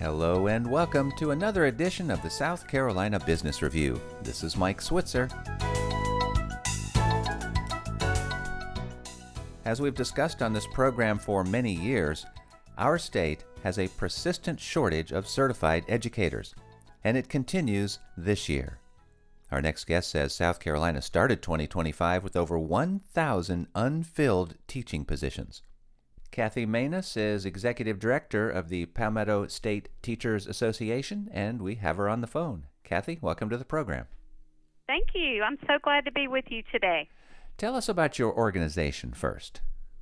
Hello and welcome to another edition of the South Carolina Business Review. This is Mike Switzer. As we've discussed on this program for many years, our state has a persistent shortage of certified educators, and it continues this year. Our next guest says South Carolina started 2025 with over 1,000 unfilled teaching positions. Kathy Manus is Executive Director of the Palmetto State Teachers Association, and we have her on the phone. Kathy, welcome to the program. Thank you. I'm so glad to be with you today. Tell us about your organization first.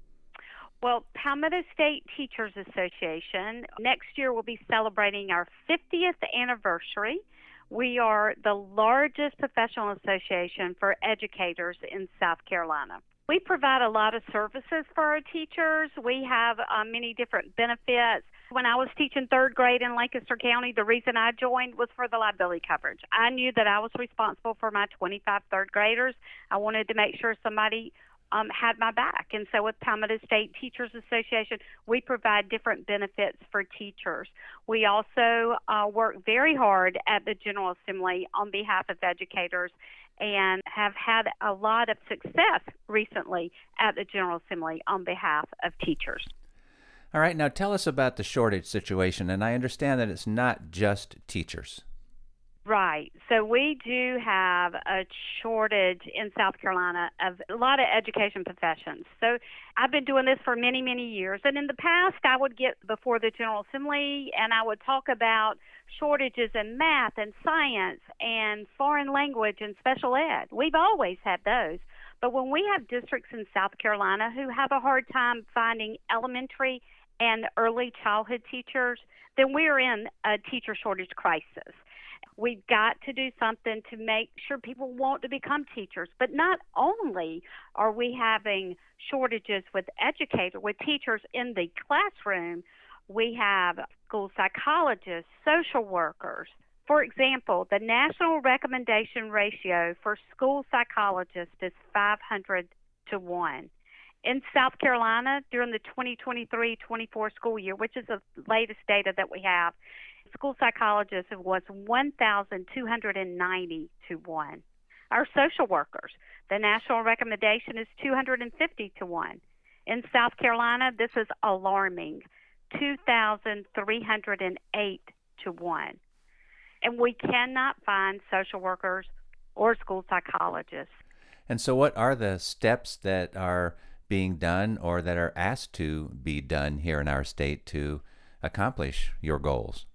Well, Palmetto State Teachers Association, next year we'll be celebrating our 50th anniversary. We are the largest professional association for educators in South Carolina. We provide a lot of services for our teachers. We have many different benefits. When I was teaching third grade in Lancaster County, the reason I joined was for the liability coverage. I knew that I was responsible for my 25 third graders. I wanted to make sure somebody had my back. And so with Palmetto State Teachers Association, we provide different benefits for teachers. We also work very hard at the General Assembly on behalf of educators and have had a lot of success recently at the General Assembly on behalf of teachers. All right, now tell us about the shortage situation, and I understand that it's not just teachers. Right. So we do have a shortage in South Carolina of a lot of education professions. So I've been doing this for many, many years. And in the past, I would get before the General Assembly and I would talk about shortages in math and science and foreign language and special ed. We've always had those. But when we have districts in South Carolina who have a hard time finding elementary and early childhood teachers, then we are in a teacher shortage crisis. We've got to do something to make sure people want to become teachers. But not only are we having shortages with teachers in the classroom, we have school psychologists, social workers. For example, the national recommendation ratio for school psychologists is 500 to 1. In South Carolina, during the 2023-24 school year, which is the latest data that we have, school psychologists was 1,290 to 1. Our social workers, the national recommendation is 250 to 1. In South Carolina, this is alarming, 2,308 to 1. And we cannot find social workers or school psychologists. And so what are the steps that are being done or that are asked to be done here in our state to accomplish your goals?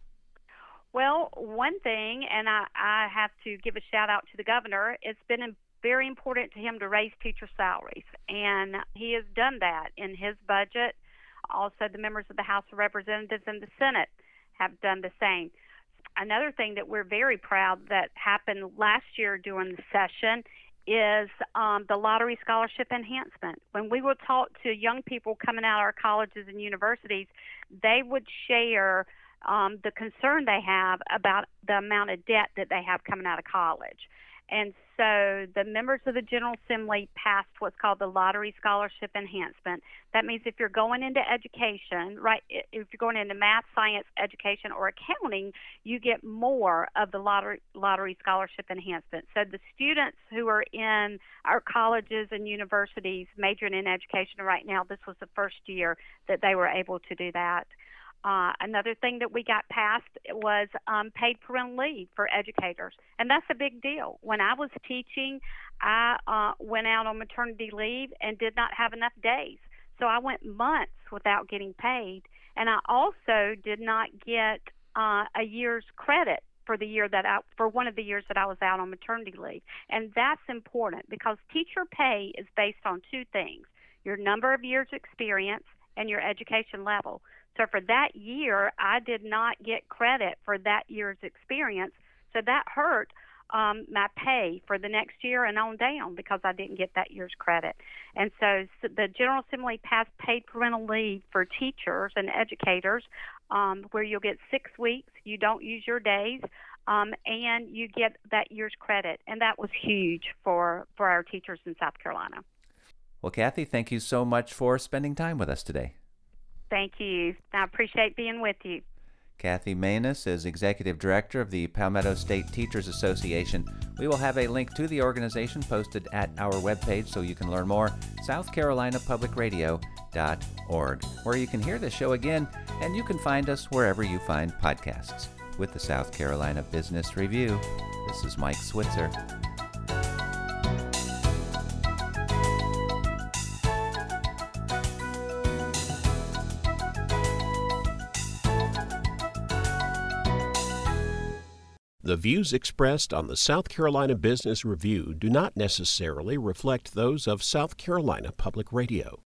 Well, one thing, and I have to give a shout out to the governor, it's been very important to him to raise teacher salaries, and he has done that in his budget. Also, the members of the House of Representatives and the Senate have done the same. Another thing that we're very proud that happened last year during the session is the lottery scholarship enhancement. When we would talk to young people coming out of our colleges and universities, they would share the concern they have about the amount of debt that they have coming out of college. And so the members of the General Assembly passed what's called the Lottery Scholarship Enhancement. That means if you're going into education, right, if you're going into math, science, education, or accounting, you get more of the Lottery Scholarship Enhancement. So the students who are in our colleges and universities majoring in education right now, this was the first year that they were able to do that. Another thing that we got passed was paid parental leave for educators, and that's a big deal. When I was teaching, I went out on maternity leave and did not have enough days, so I went months without getting paid, and I also did not get a year's credit for one of the years that I was out on maternity leave, and that's important because teacher pay is based on two things: your number of years experience and your education level. So for that year, I did not get credit for that year's experience. So that hurt my pay for the next year and on down because I didn't get that year's credit. And so the General Assembly passed paid parental leave for teachers and educators where you'll get 6 weeks, you don't use your days, and you get that year's credit. And that was huge for our teachers in South Carolina. Well, Kathy, thank you so much for spending time with us today. Thank you. I appreciate being with you. Kathy Manus is Executive Director of the Palmetto State Teachers Association. We will have a link to the organization posted at our webpage so you can learn more, southcarolinapublicradio.org, where you can hear the show again, and you can find us wherever you find podcasts. With the South Carolina Business Review, this is Mike Switzer. The views expressed on the South Carolina Business Review do not necessarily reflect those of South Carolina Public Radio.